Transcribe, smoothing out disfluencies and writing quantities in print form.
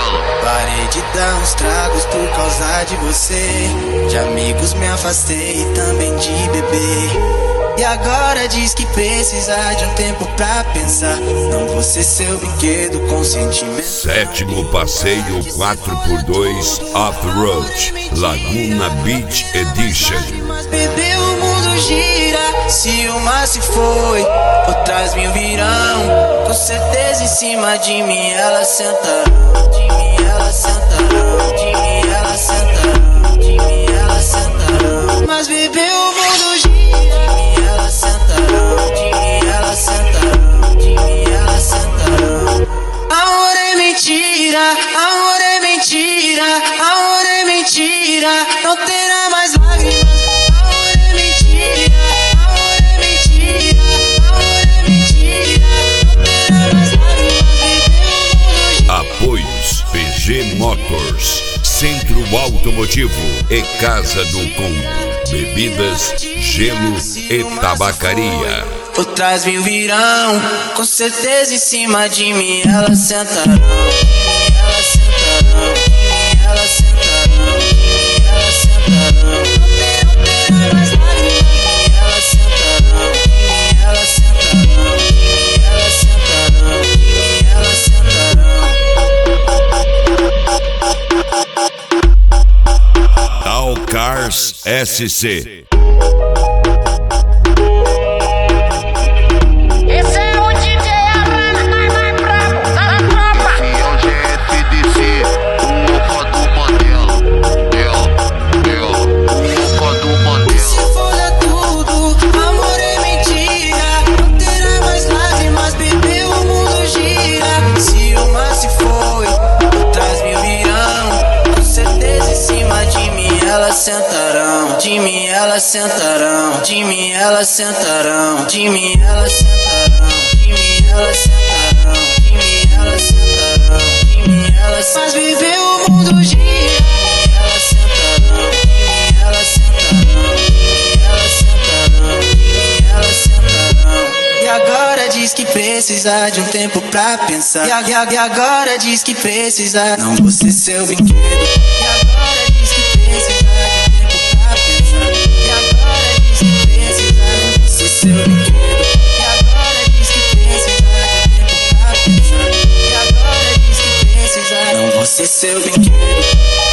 Parei de dar uns tragos por causa de você. De amigos me afastei e também de beber. E agora diz que precisa de um tempo pra pensar. Não vou ser seu brinquedo com sentimento. Sétimo passeio 4x2 Off-Road Laguna Beach Edition. Mas bebê, o mundo gira. Se uma se foi, outras mil virão. Com certeza em cima de mim elas sentarão. De mim elas sentarão. De mim elas sentarão. De mim elas sentarão. Mas bebê, o mundo gira. De mim elas sentarão, de mim elas sentarão. Amor é mentira, amor é mentira, amor é mentira. Não terá mais lágrimas. Amor é mentira, amor é mentira, amor é mentira. Não terá mais lágrimas. Apoios PG Motors, Centro Automotivo e Casa do Congo. Bebidas, gelo e tabacaria. Outras mil virão, com certeza em cima de mim elas sentarão. De mim elas sentarão, de mim elas sentarão, de mim elas sentarão. Não terá mais lágrimas. De mim elas sentarão, de mim elas sentarão, de mim elas sentarão, de mim elas sentarão. Tal Cars SC. Sentarão, de mim elas sentarão, de mim elas sentarão, de mim elas sentarão, de mim elas sentarão, de mim elas sentarão, de mim elas. Mas viver o mundo gira. De mim elas sentarão, de mim elas sentarão, de mim elas sentarão, de mim elas sentarão. E agora diz que precisa de um tempo pra pensar. E agora diz que precisa. Não vou ser seu brinquedo. E agora diz que precisa. Seu brinquedo. E agora diz que precisa de tempo pra pensar. E agora diz que precisa. Não vou ser seu brinquedo.